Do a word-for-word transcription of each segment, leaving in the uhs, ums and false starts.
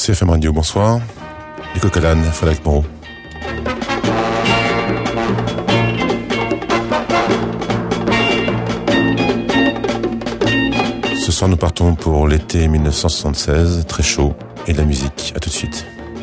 C F M Radio, bonsoir. Du Coq à l'âne, Frédéric Moreau. Ce soir, nous partons pour l'été dix-neuf cent soixante-seize, très chaud, et de la musique. À tout de suite.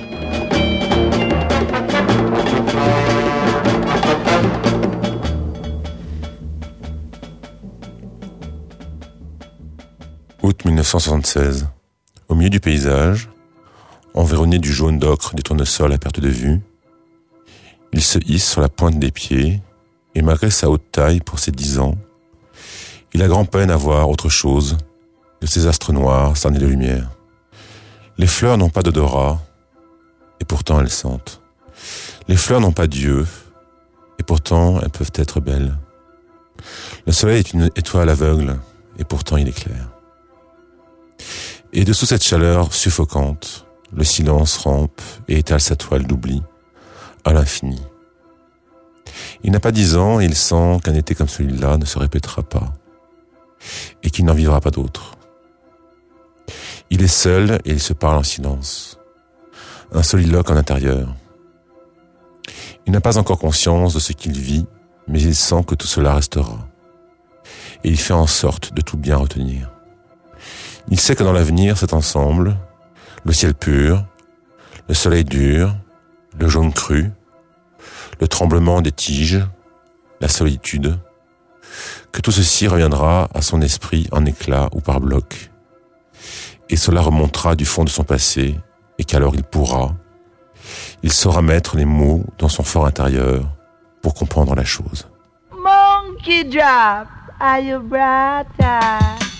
Août dix-neuf cent soixante-seize. Au milieu du paysage, environné du jaune d'ocre des tournesols à perte de vue, il se hisse sur la pointe des pieds, et malgré sa haute taille pour ses dix ans, il a grand-peine à voir autre chose que ces astres noirs cernés de lumière. Les fleurs n'ont pas d'odorat, et pourtant elles sentent. Les fleurs n'ont pas d'yeux, et pourtant elles peuvent être belles. Le soleil est une étoile aveugle, et pourtant il éclaire. Et dessous cette chaleur suffocante, le silence rampe et étale sa toile d'oubli à l'infini. Il n'a pas dix ans et il sent qu'un été comme celui-là ne se répétera pas et qu'il n'en vivra pas d'autre. Il est seul et il se parle en silence, un soliloque en intérieur. Il n'a pas encore conscience de ce qu'il vit, mais il sent que tout cela restera. Et il fait en sorte de tout bien retenir. Il sait que dans l'avenir, cet ensemble, le ciel pur, le soleil dur, le jaune cru, le tremblement des tiges, la solitude, que tout ceci reviendra à son esprit en éclats ou par blocs, et cela remontera du fond de son passé, et qu'alors il pourra, il saura mettre les mots dans son fort intérieur pour comprendre la chose. Monkey drop, are you brother?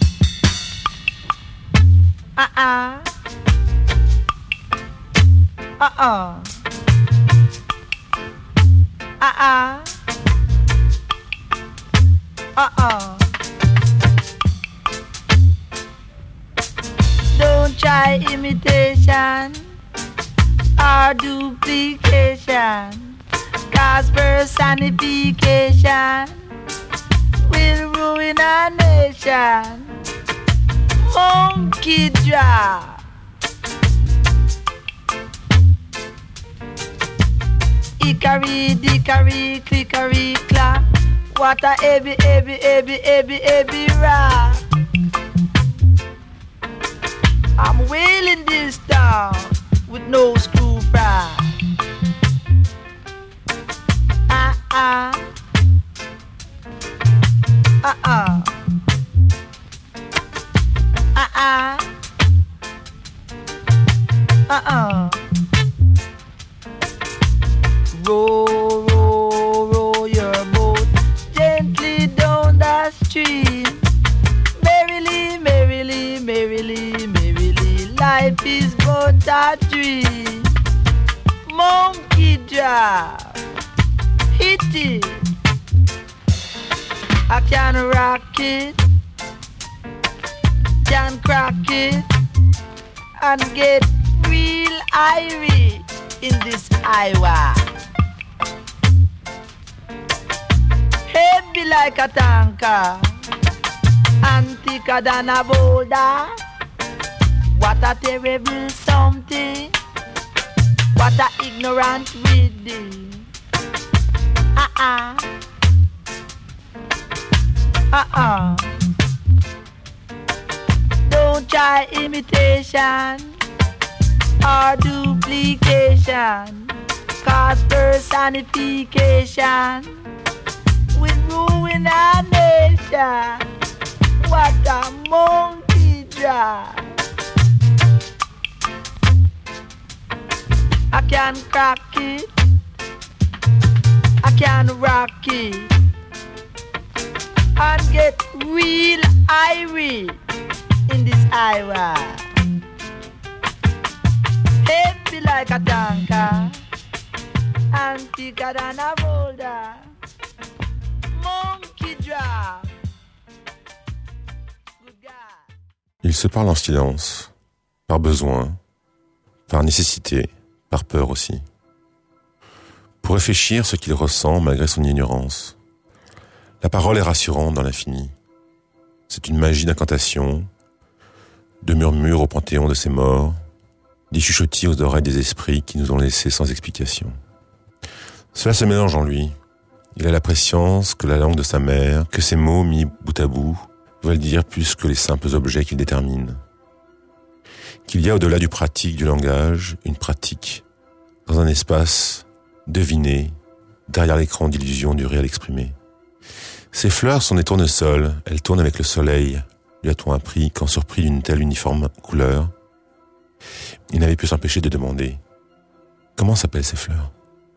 Uh-uh. Uh-uh. Uh-uh. Uh-uh. Don't try imitation or duplication, 'cause personification will ruin our nation. Monkey drop. Hickory, dickory, clickery, clack. What a heavy, heavy, heavy, heavy, heavy rock. I'm wailing this down with no screw fry. Uh-uh. Uh-uh. Uh-uh. Uh-uh. Row, row, row your boat gently down the stream. Merrily, merrily, merrily, merrily, life is but a dream. Monkey drop, hit it. I can rock it, can crack it, and get real irie in this highway. Heavy like a tanker, and thicker than a boulder. What a terrible something, what a ignorant reading. Uh-uh, uh-uh. Don't try imitation or duplication, 'cause personification will ruin our nation. What a monkey drop. I can crack it, I can rock it, and get real irie in this highway. Heavy like a tanker, and thicker than a boulder. Monkey drop. Good God. Il se parle en silence, par besoin, par nécessité, par peur aussi. Pour réfléchir ce qu'il ressent malgré son ignorance. La parole est rassurante dans l'infini. C'est une magie d'incantation, de murmures au panthéon de ses morts, des chuchotis aux oreilles des esprits qui nous ont laissés sans explication. Cela se mélange en lui. Il a la prescience que la langue de sa mère, que ses mots mis bout à bout veulent dire plus que les simples objets qu'il détermine. Qu'il y a au-delà du pratique du langage, une pratique, dans un espace deviné, derrière l'écran d'illusion du réel exprimé. Ces fleurs sont des tournesols, elles tournent avec le soleil, lui a-t-on appris quand surpris d'une telle uniforme couleur. Il n'avait pu s'empêcher de demander « Comment s'appellent ces fleurs ?»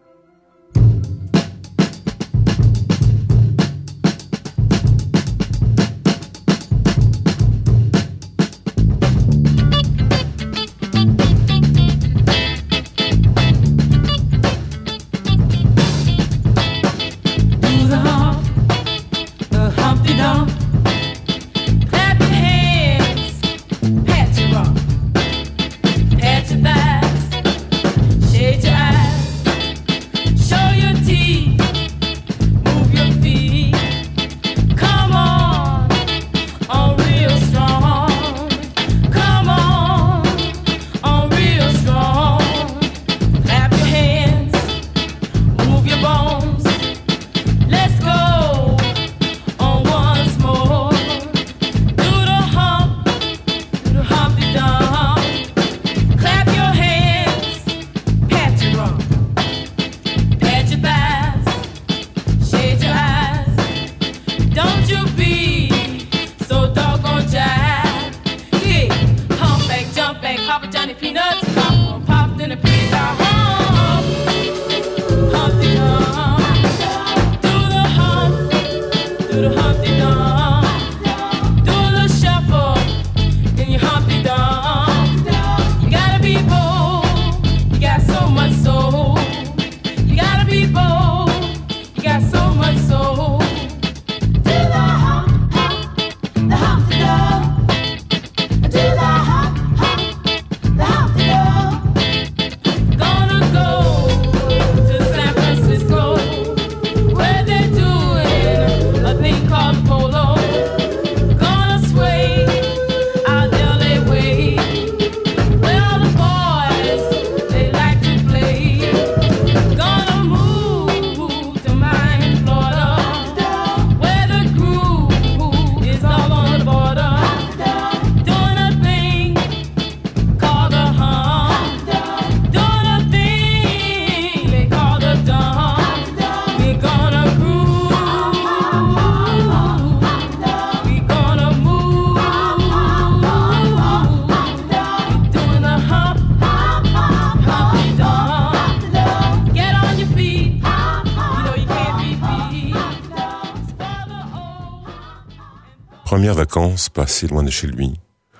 Premières vacances passées loin de chez lui,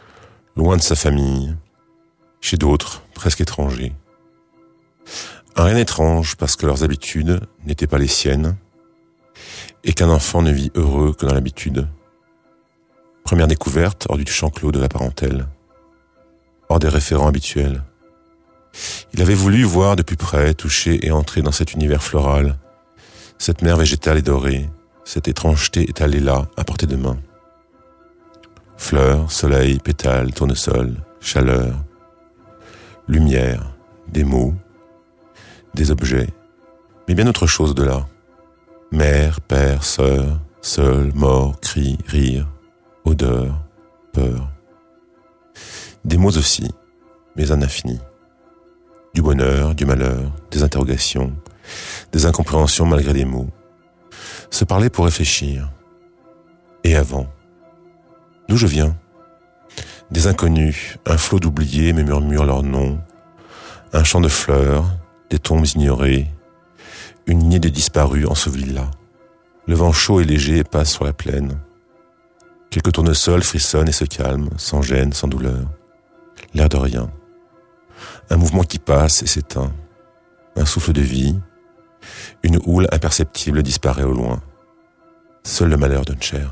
loin de sa famille, chez d'autres, presque étrangers. Un rien étrange parce que leurs habitudes n'étaient pas les siennes et qu'un enfant ne vit heureux que dans l'habitude. Première découverte hors du champ clos de la parentèle, hors des référents habituels. Il avait voulu voir de plus près, toucher et entrer dans cet univers floral, cette mer végétale et dorée, cette étrangeté étalée là, à portée de main. Fleurs, soleil, pétales, tournesol, chaleur, lumière, des mots, des objets, mais bien autre chose de là. Mère, père, sœur, seul, mort, cri, rire, odeur, peur. Des mots aussi, mais un infini. Du bonheur, du malheur, des interrogations, des incompréhensions malgré les mots. Se parler pour réfléchir. Et avant. D'où je viens? Des inconnus, un flot d'oubliés me murmure leurs noms, un champ de fleurs, des tombes ignorées, une lignée de disparus ensevelis là. Le vent chaud et léger passe sur la plaine. Quelques tournesols frissonnent et se calment, sans gêne, sans douleur. L'air de rien. Un mouvement qui passe et s'éteint. Un souffle de vie. Une houle imperceptible disparaît au loin. Seul le malheur donne chair.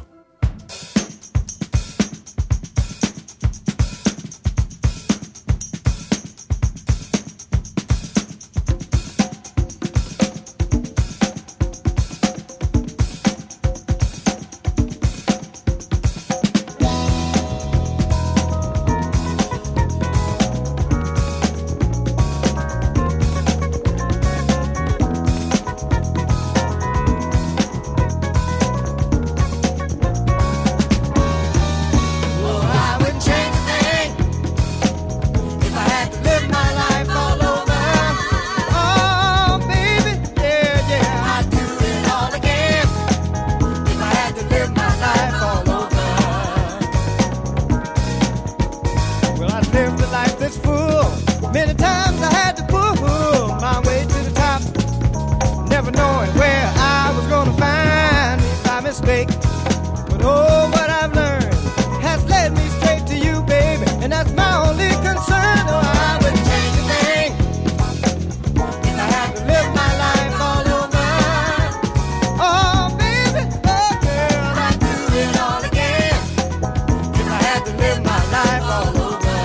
mistake. But oh, what I've learned has led me straight to you, baby, and that's my only concern. Oh, I wouldn't change a thing if I had to live my life all over. Oh, baby, oh, girl, I'd do it all again if I had to live my life all over.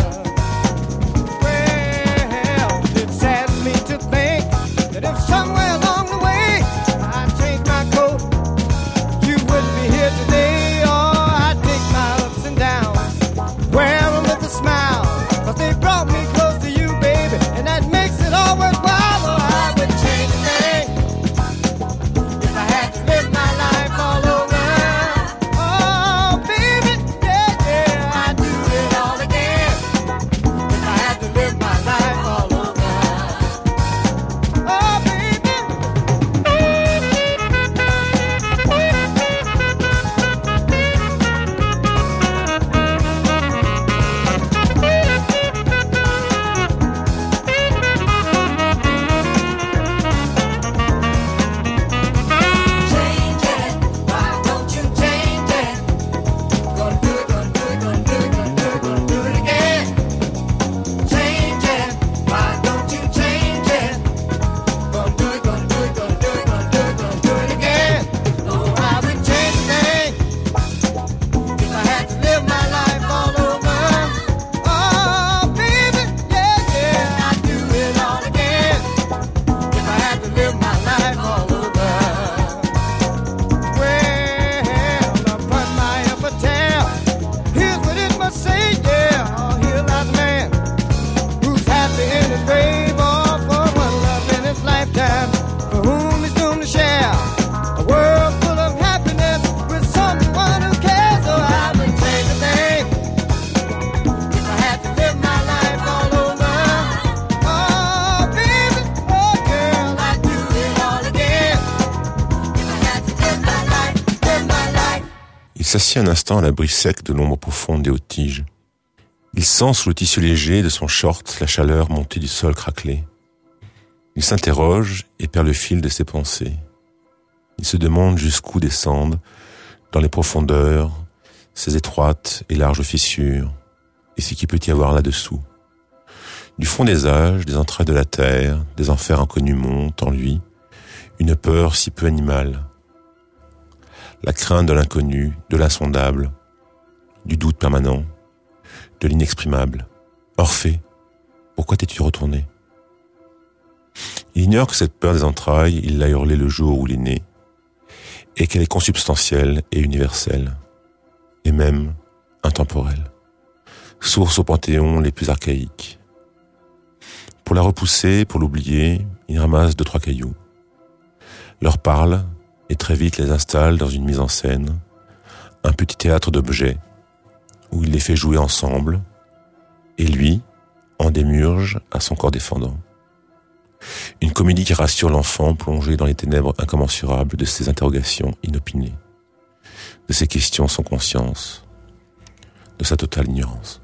Well, it saddens me to think that if somewhere along the way I changed my coat, you wouldn't be here today. Oh, I'd take my ups and downs, wear them with a smile, 'cause they brought me close to you, baby, and that makes it all worthwhile. Oh, I wouldn't change a thing if I had to live my life all over. Oh, baby, yeah, yeah, I'd do it all again if I had to live my life all over. Oh, baby. Change it, why don't you change it? Gonna do it, gonna do it, gonna do it, gonna do it, gonna do it again. Change it, why don't you change it? Gonna do it, gonna do it, gonna do it, gonna do it, gonna do it again. No, I would change a thing if I had to live my life all over. Oh, baby, yeah, yeah, I'd do it all again if I had to live my life all over. Well, upon my epitaph, here's what it must say, yeah. Oh, here lies a man who's happy in his grave, oh, for one love in his lifetime, for whom he's doomed to share a world full of happiness with someone who cares. Oh, I would change a thing if I had to live my life all over. Oh, baby, oh, girl, I'd do it all again if I had to live my life, live my life. Il s'assied un instant à l'abri sec de l'ombre profonde des hautes tiges. Il sent sous le tissu léger de son short la chaleur montée du sol craquelé. Il s'interroge et perd le fil de ses pensées. Il se demande jusqu'où descendent, dans les profondeurs, ces étroites et larges fissures, et ce qu'il peut y avoir là-dessous. Du fond des âges, des entrailles de la terre, des enfers inconnus montent en lui, une peur si peu animale. La crainte de l'inconnu, de l'insondable, du doute permanent, de l'inexprimable. Orphée, pourquoi t'es-tu retourné? Il ignore que cette peur des entrailles, il l'a hurlée le jour où il est né, et qu'elle est consubstantielle et universelle, et même intemporelle, source aux panthéons les plus archaïques. Pour la repousser, pour l'oublier, il ramasse deux, trois cailloux, leur parle et très vite les installe dans une mise en scène, un petit théâtre d'objets, où il les fait jouer ensemble, et lui en démurge à son corps défendant. Une comédie qui rassure l'enfant plongé dans les ténèbres incommensurables de ses interrogations inopinées, de ses questions sans conscience, de sa totale ignorance.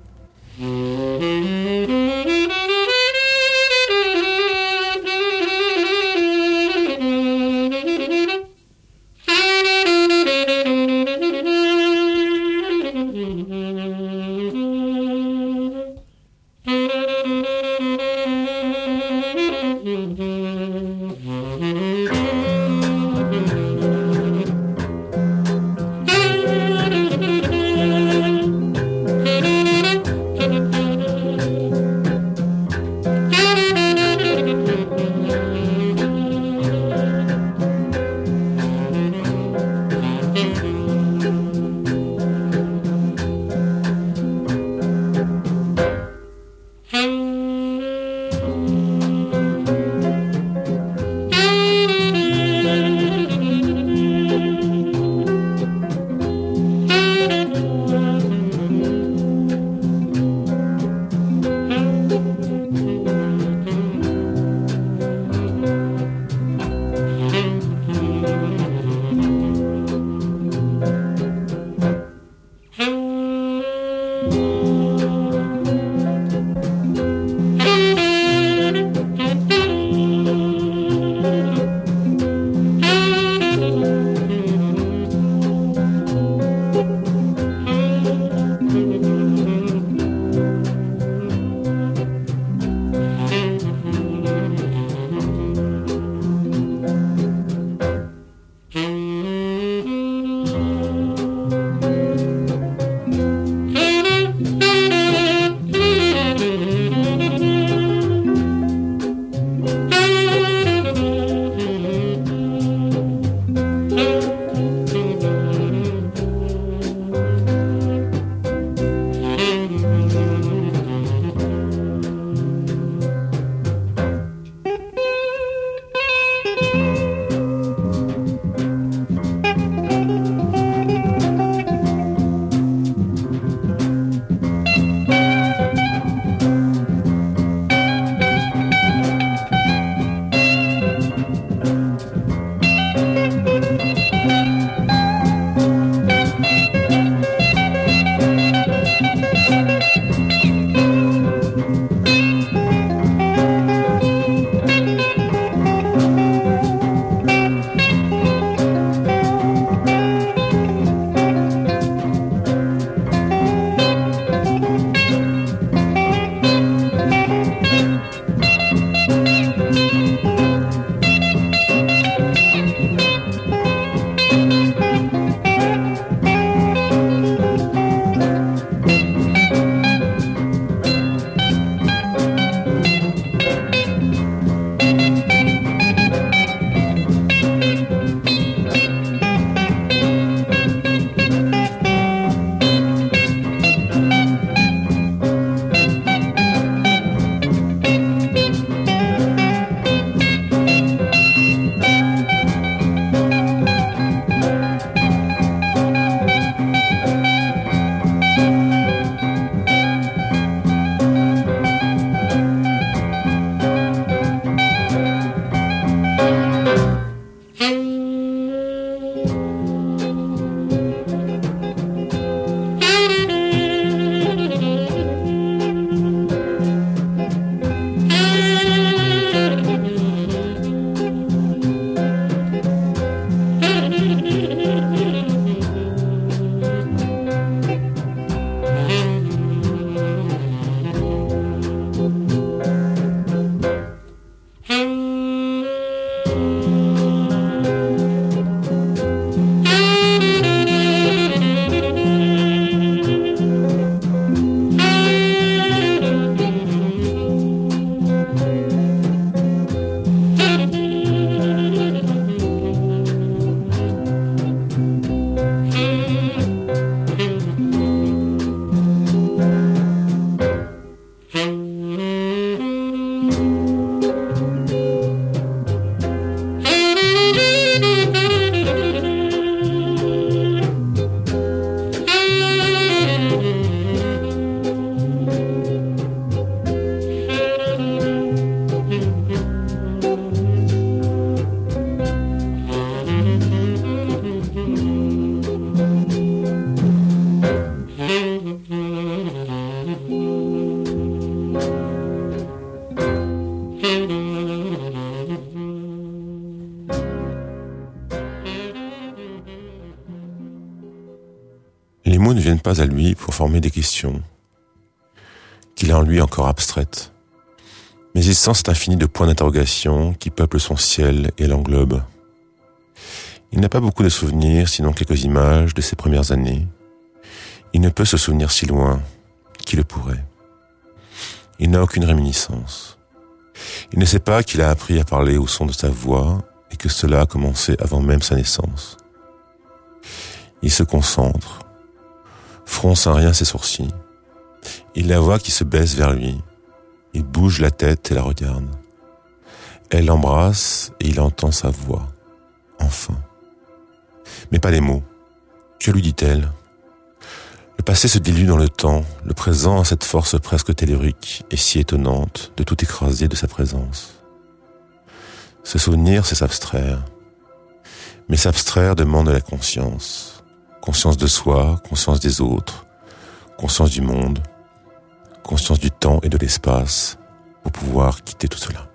mots ne viennent pas à lui pour former des questions, qu'il a en lui encore abstraites. Mais il sent cet infini de points d'interrogation qui peuplent son ciel et l'englobe. Il n'a pas beaucoup de souvenirs, sinon quelques images de ses premières années. Il ne peut se souvenir si loin, qui le pourrait. Il n'a aucune réminiscence. Il ne sait pas qu'il a appris à parler au son de sa voix et que cela a commencé avant même sa naissance. Il se concentre, fronce un rien ses sourcils. Il la voit qui se baisse vers lui. Il bouge la tête et la regarde. Elle l'embrasse et il entend sa voix. Enfin. Mais pas les mots. Que lui dit-elle ? Le passé se dilue dans le temps, le présent a cette force presque tellurique et si étonnante de tout écraser de sa présence. Se souvenir, c'est s'abstraire. Mais s'abstraire demande de la conscience. Conscience de soi, conscience des autres, conscience du monde, conscience du temps et de l'espace pour pouvoir quitter tout cela.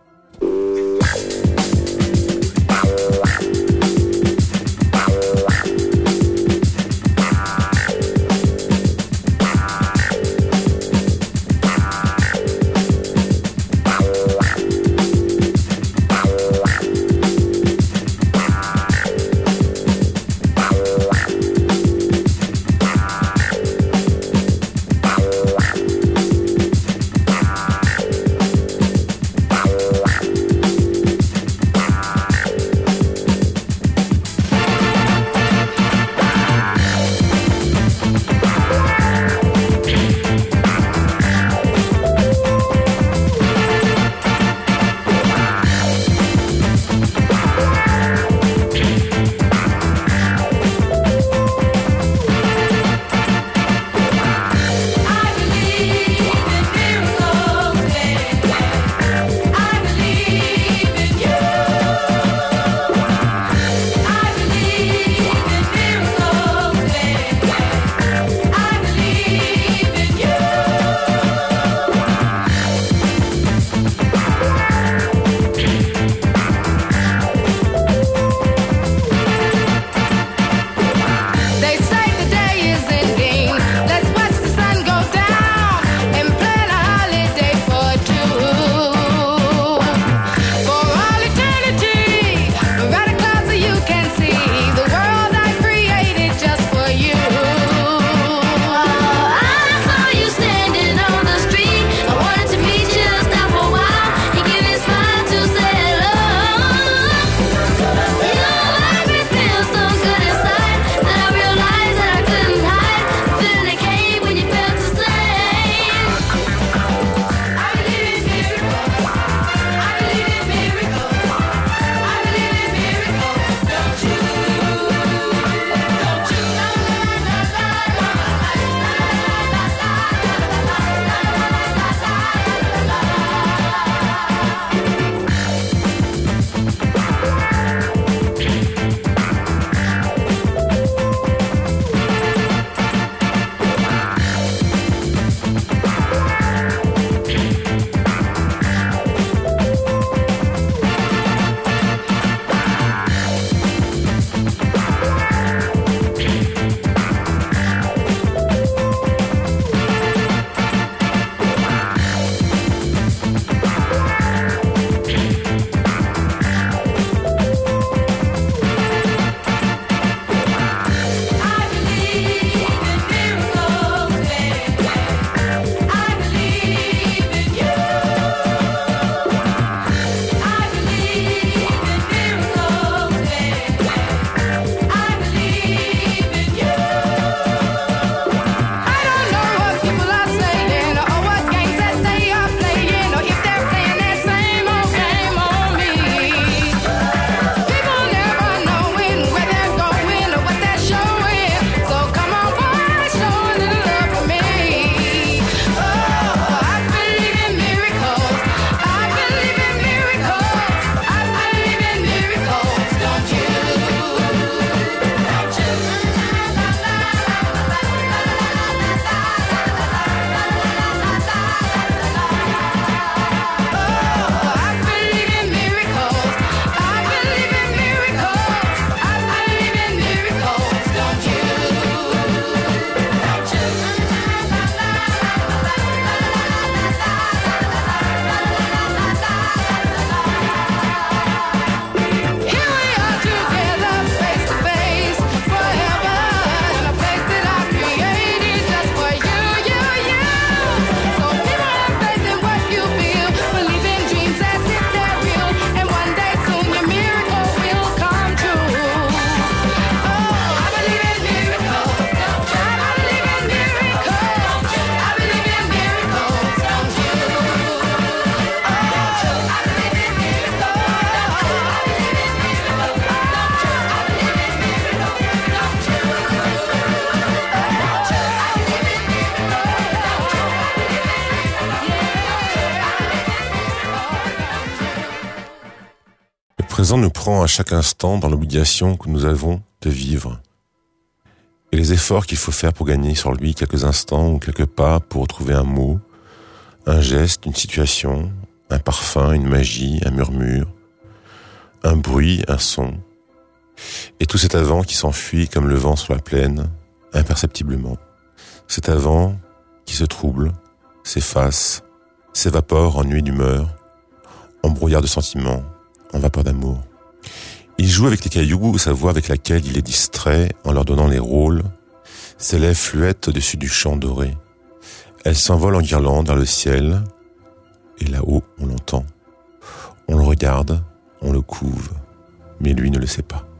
présent nous prend à chaque instant dans l'obligation que nous avons de vivre. Et les efforts qu'il faut faire pour gagner sur lui quelques instants ou quelques pas pour retrouver un mot, un geste, une situation, un parfum, une magie, un murmure, un bruit, un son. Et tout cet avant qui s'enfuit comme le vent sur la plaine, imperceptiblement. Cet avant qui se trouble, s'efface, s'évapore en nuit d'humeur, en brouillard de sentiments, en vapeur d'amour. Il joue avec les cailloux, sa voix avec laquelle il les distrait en leur donnant les rôles, ses lèvres fluettent au-dessus du champ doré. Elle s'envole en guirlande vers le ciel, et là-haut on l'entend. On le regarde, on le couve, mais lui ne le sait pas.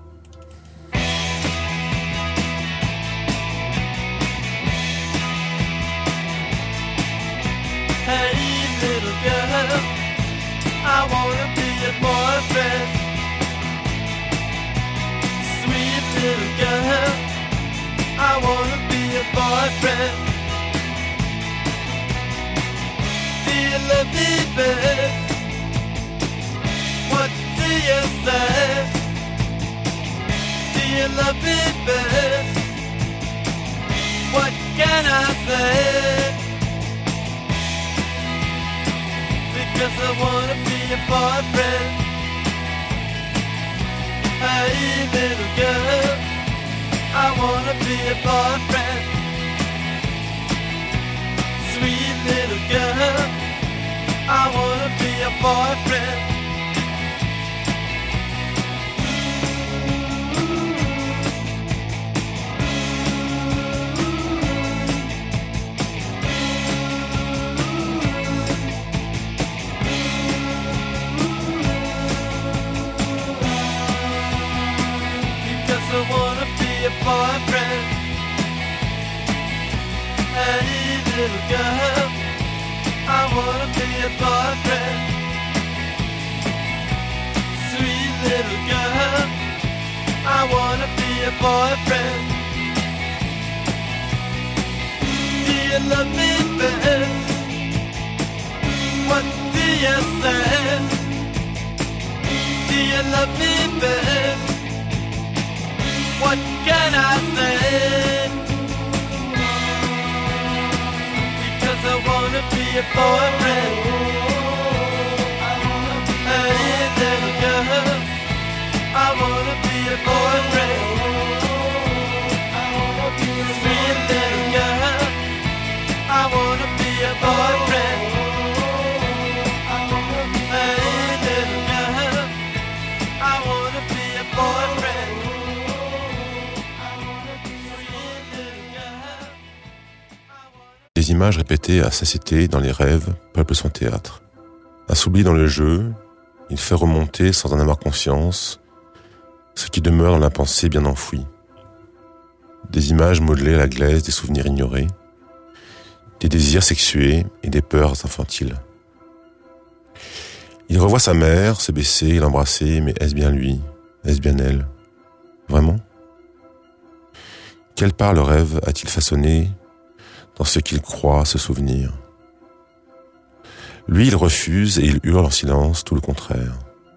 Hey, little girl, I wanna be your boyfriend. Sweet little girl, I wanna be your boyfriend. Do you love me, babe? What do you say? Do you love me, babe? What can I say? Because I wanna be your boyfriend. Hey, little girl, I wanna be your boyfriend. Sweet little girl, I wanna be your boyfriend. I wanna be your boyfriend. Hey, little girl, I wanna be your boyfriend. Sweet little girl, I wanna be your boyfriend. Do you love me, babe? What do you say? Do you love me, babe? What can I say? Because I wanna be your boyfriend. Hey, little girl, I wanna be your boyfriend. Sweet little girl, I wanna be your boyfriend. Hey, little girl, I wanna be your boyfriend. Les images répétées à satiété dans les rêves peuplent son théâtre. Assoupli dans le jeu, il fait remonter sans en avoir conscience ce qui demeure dans la pensée bien enfouie. Des images modelées à la glaise, des souvenirs ignorés, des désirs sexués et des peurs infantiles. Il revoit sa mère se baisser et l'embrasser, mais est-ce bien lui? Est-ce bien elle? Vraiment? Quelle part le rêve a-t-il façonné dans ce qu'il croit se souvenir? Lui, il refuse et il hurle en silence tout le contraire.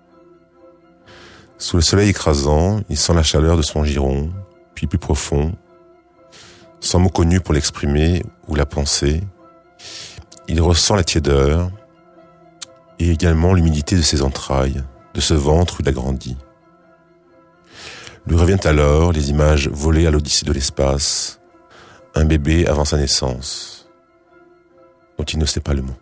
Sous le soleil écrasant, il sent la chaleur de son giron, puis plus profond, sans mot connu pour l'exprimer ou la penser, il ressent la tiédeur et également l'humidité de ses entrailles, de ce ventre où il a grandi. Lui reviennent alors les images volées à l'odyssée de l'espace, un bébé avant sa naissance, dont il ne sait pas le mot.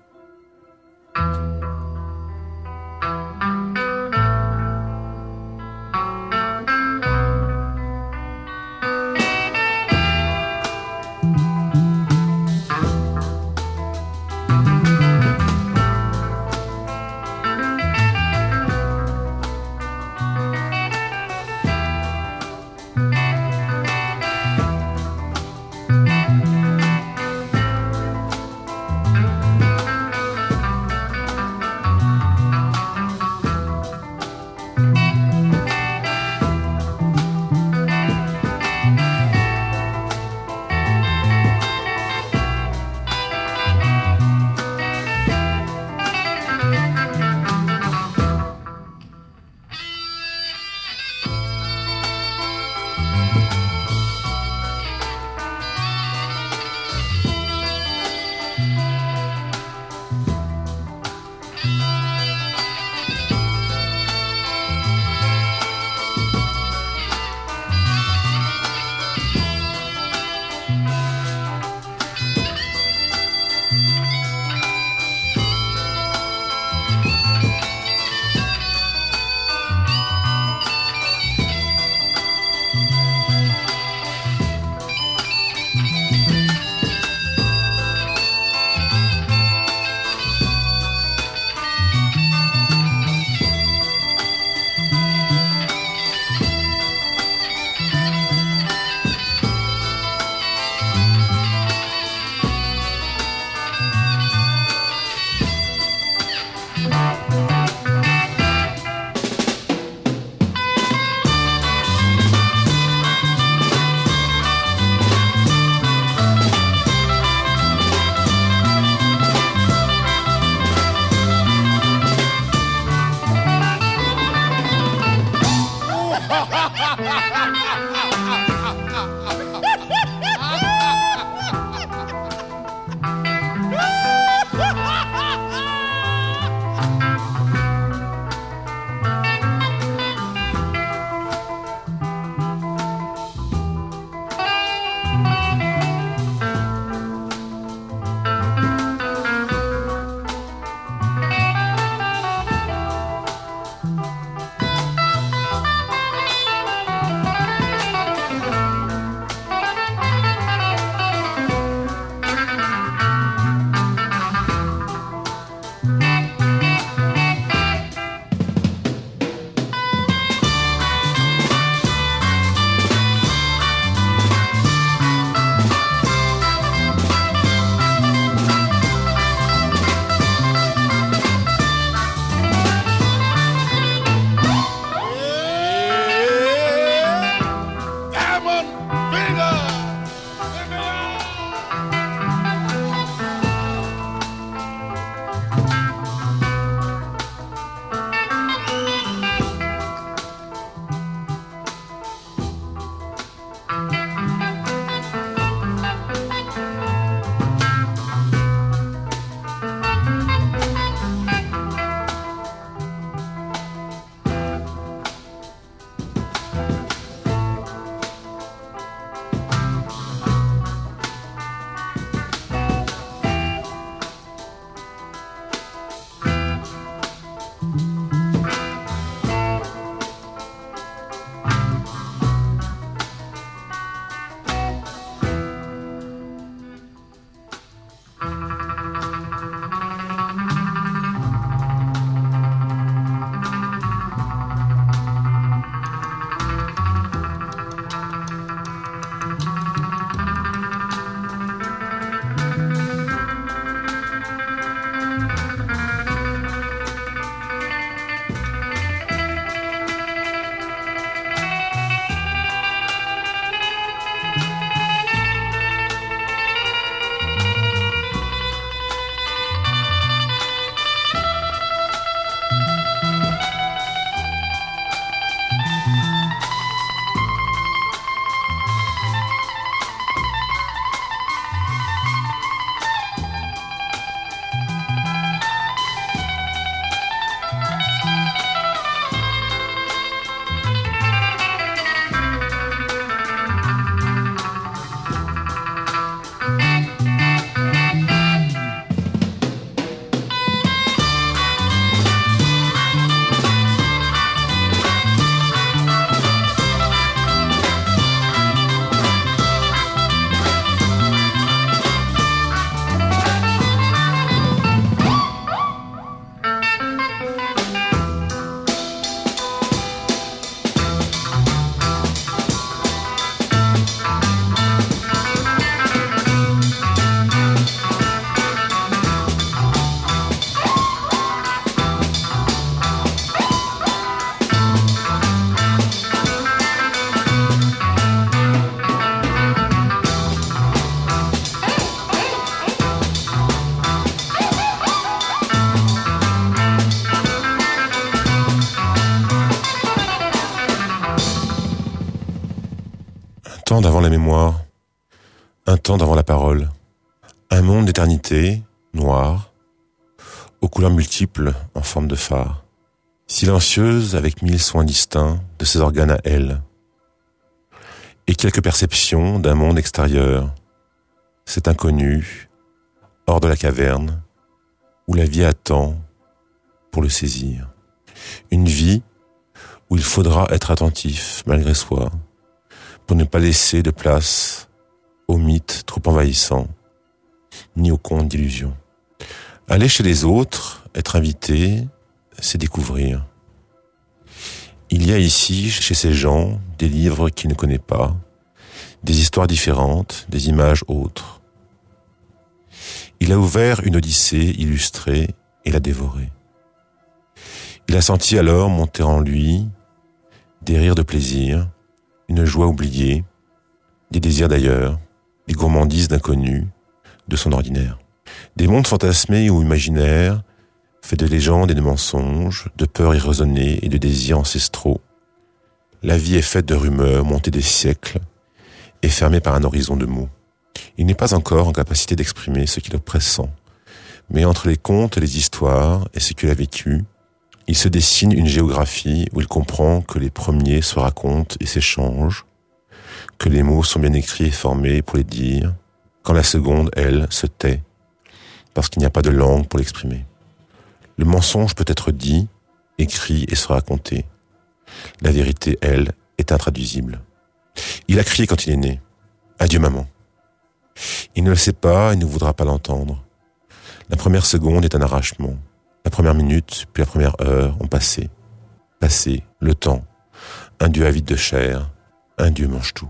temps d'avant la mémoire, un temps d'avant la parole, un monde d'éternité, noir, aux couleurs multiples en forme de phare, silencieuse avec mille soins distincts de ses organes à elle, et quelques perceptions d'un monde extérieur, cet inconnu, hors de la caverne, où la vie attend pour le saisir. Une vie où il faudra être attentif, malgré soi, pour ne pas laisser de place aux mythes trop envahissants, ni aux contes d'illusions. Aller chez les autres, être invité, c'est découvrir. Il y a ici, chez ces gens, des livres qu'il ne connaît pas, des histoires différentes, des images autres. Il a ouvert une odyssée illustrée et l'a dévorée. Il a senti alors monter en lui des rires de plaisir, une joie oubliée, des désirs d'ailleurs, des gourmandises d'inconnus, de son ordinaire. Des mondes fantasmés ou imaginaires, faits de légendes et de mensonges, de peurs irraisonnées et de désirs ancestraux. La vie est faite de rumeurs montées des siècles et fermée par un horizon de mots. Il n'est pas encore en capacité d'exprimer ce qui le pressent, mais entre les contes et les histoires et ce qu'il a vécu, il se dessine une géographie où il comprend que les premiers se racontent et s'échangent, que les mots sont bien écrits et formés pour les dire, quand la seconde, elle, se tait, parce qu'il n'y a pas de langue pour l'exprimer. Le mensonge peut être dit, écrit et se raconter. La vérité, elle, est intraduisible. Il a crié quand il est né. « Adieu maman ». Il ne le sait pas et ne voudra pas l'entendre. La première seconde est un arrachement. La première minute, puis la première heure ont passé. Passé, le temps. Un Dieu avide de chair. Un Dieu mange tout.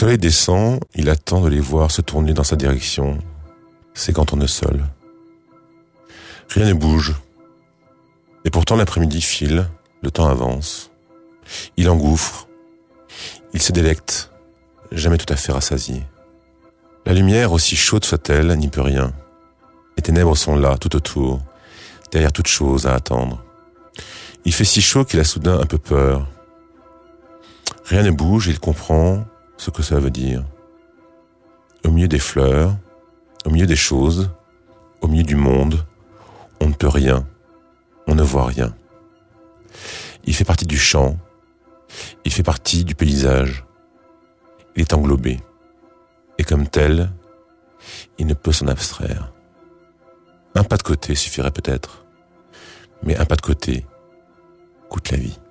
soleil descend, il attend de les voir se tourner dans sa direction. C'est quand on est seul. Rien ne bouge. Et pourtant l'après-midi file, le temps avance. Il engouffre. Il se délecte, jamais tout à fait rassasié. La lumière, aussi chaude soit-elle, n'y peut rien. Les ténèbres sont là, tout autour, derrière toute chose à attendre. Il fait si chaud qu'il a soudain un peu peur. Rien ne bouge et il comprend ce que ça veut dire. Au milieu des fleurs, au milieu des choses, au milieu du monde, on ne peut rien, on ne voit rien. Il fait partie du champ, il fait partie du paysage. Il est englobé. Et comme tel, il ne peut s'en abstraire. Un pas de côté suffirait peut-être, mais un pas de côté coûte la vie.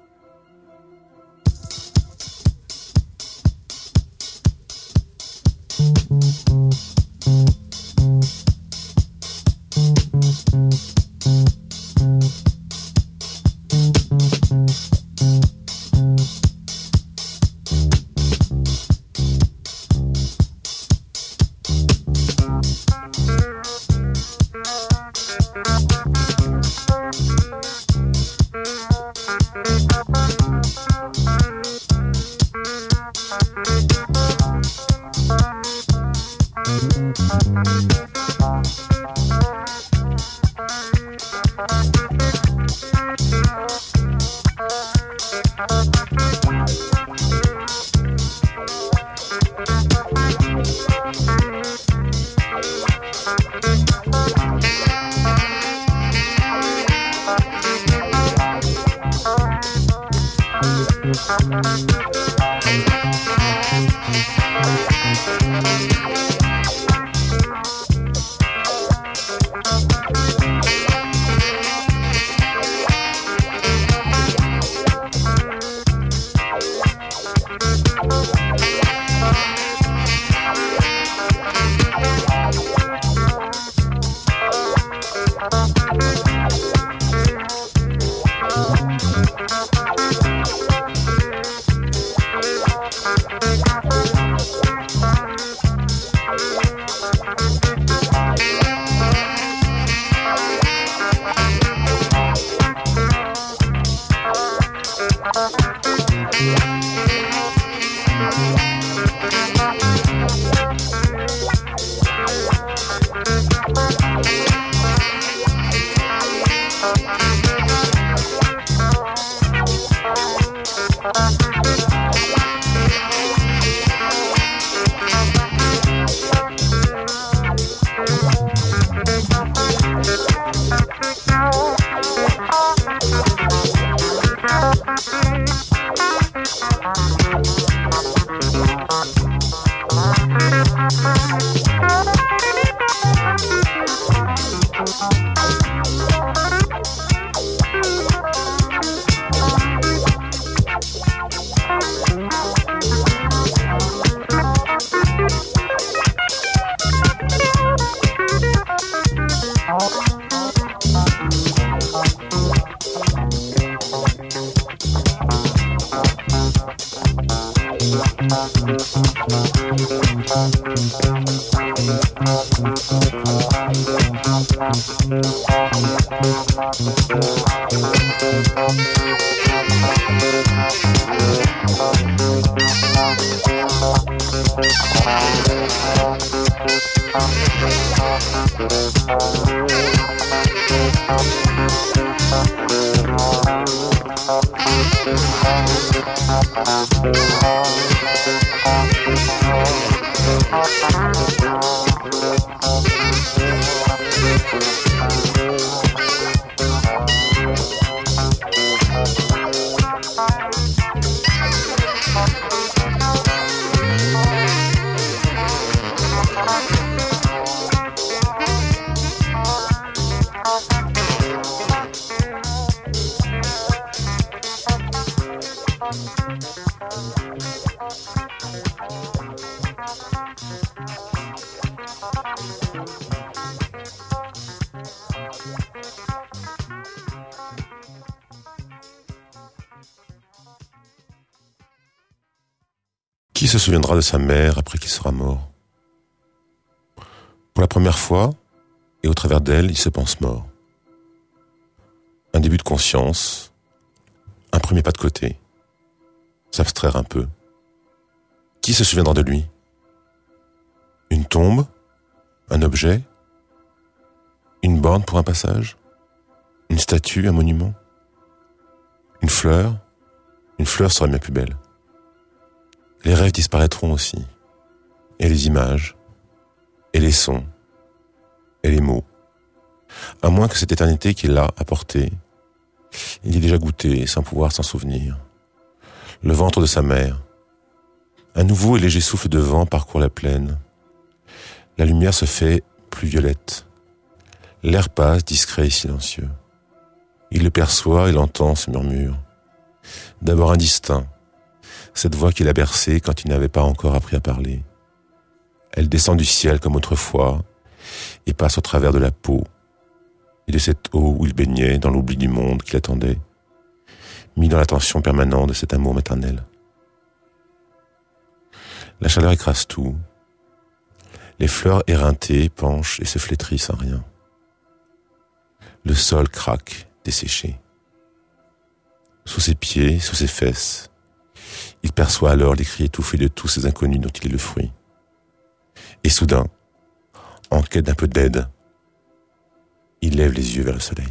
Qui se souviendra de sa mère après qu'il sera mort? Pour la première fois, et au travers d'elle, il se pense mort. Un début de conscience, un premier pas de côté, s'abstraire un peu. Qui se souviendra de lui? Une tombe? Un objet? Une borne pour un passage? Une statue, un monument? Une fleur? Une fleur serait bien plus belle. Les rêves disparaîtront aussi, et les images, et les sons, et les mots. À moins que cette éternité qu'il a apportée, il y ait déjà goûté sans pouvoir s'en souvenir. Le ventre de sa mère. Un nouveau et léger souffle de vent parcourt la plaine. La lumière se fait plus violette. L'air passe, discret et silencieux. Il le perçoit et l'entend se murmure. D'abord indistinct, cette voix qu'il a bercée quand il n'avait pas encore appris à parler. Elle descend du ciel comme autrefois et passe au travers de la peau et de cette eau où il baignait dans l'oubli du monde qui l'attendait, mis dans l'attention permanente de cet amour maternel. La chaleur écrase tout. Les fleurs éreintées penchent et se flétrissent sans rien. Le sol craque, desséché. Sous ses pieds, sous ses fesses, il perçoit alors les cris étouffés de tous ces inconnus dont il est le fruit. Et soudain, en quête d'un peu d'aide, il lève les yeux vers le soleil.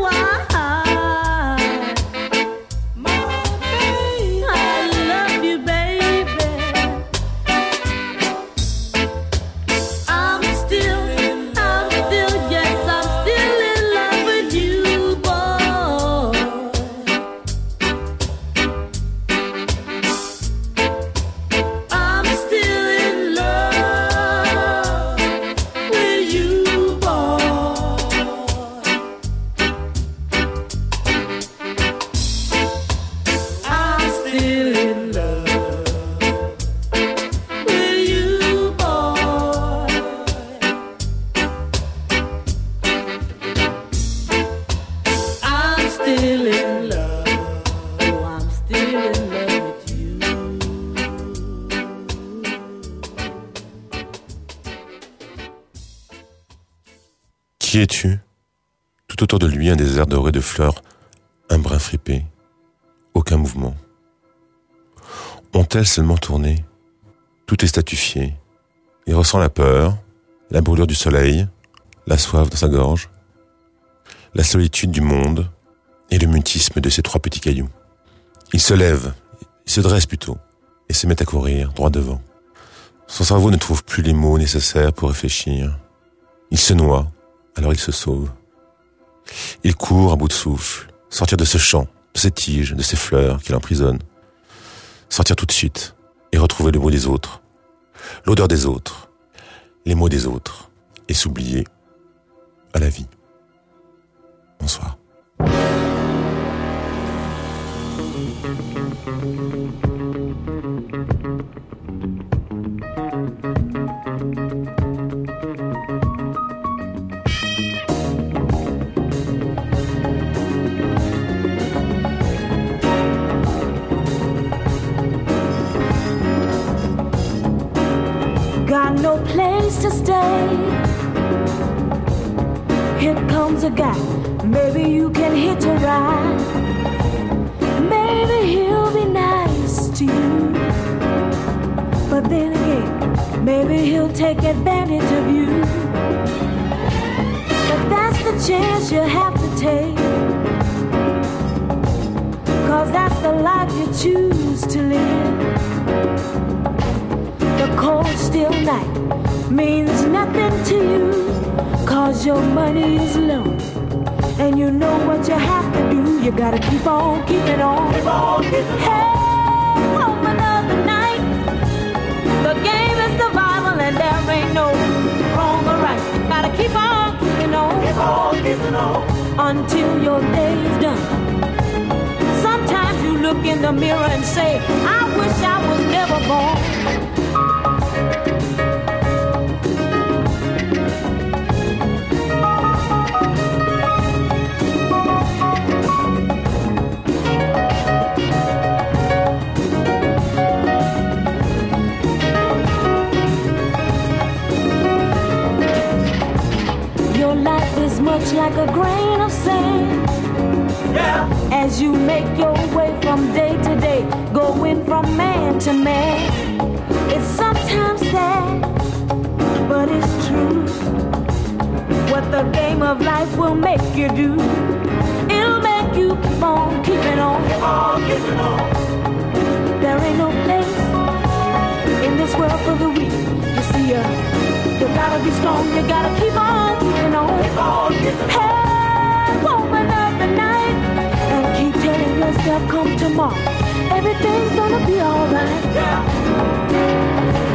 You Qui es-tu ? Tout autour de lui, un désert doré de fleurs, un brin fripé, aucun mouvement. Ont-elles seulement tourné ? Tout est statifié. Il ressent la peur, la brûlure du soleil, la soif dans sa gorge, la solitude du monde et le mutisme de ses trois petits cailloux. Il se lève, il se dresse plutôt, et se met à courir, droit devant. Son cerveau ne trouve plus les mots nécessaires pour réfléchir. Il se noie, alors il se sauve. Il court à bout de souffle, sortir de ce champ, de ces tiges, de ces fleurs qui l'emprisonnent. Sortir tout de suite et retrouver le bruit des autres, l'odeur des autres, les mots des autres, et s'oublier à la vie. Bonsoir. Got no place to stay. Here comes a guy. Maybe you can hitch a ride. Maybe he'll be nice to you. But then again, maybe he'll take advantage of you. But that's the chance you have to take. 'Cause that's the life you choose to live. The cold still night means nothing to you, 'cause your money is low. And you know what you have to do. You gotta keep on keeping on. Keep on keeping hey, on. Home another night. The game is survival and there ain't no wrong or right. Gotta keep on keeping on. Keep on keeping on. Until your day is done. Sometimes you look in the mirror and say, I wish I was never born. Much like a grain of sand, yeah. As you make your way from day to day, going from man to man. It's sometimes sad, but it's true. What the game of life will make you do, it'll make you keep on keeping on. Keep on keeping on. There ain't no place in this world for the weak. You see, uh, you gotta be strong, you gotta keep on keeping on. Keep on keeping on. Hey, open up the night and keep telling yourself, come tomorrow, everything's gonna be alright. Yeah.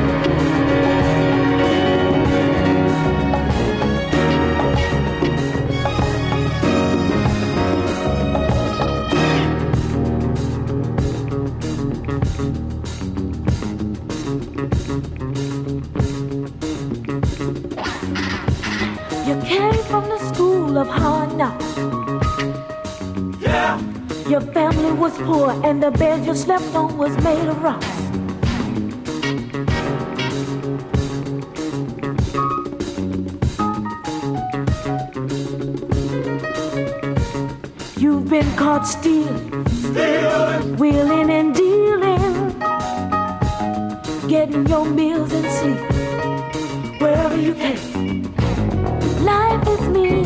From the school of hard knocks. Yeah. Your family was poor and the bed you slept on was made of rocks. You've been caught stealing, stealing, wheeling and dealing, getting your meals and sleep wherever you can. Life is mean.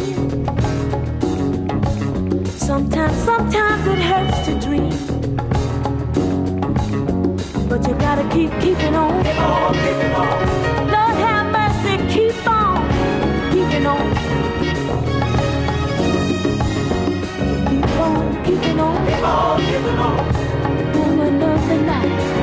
Sometimes, sometimes it hurts to dream. But you gotta keep keeping on. Keep on keeping on. Lord have mercy, keep on keeping on. Keep on keeping on. Keep on keeping on. Woman of the night.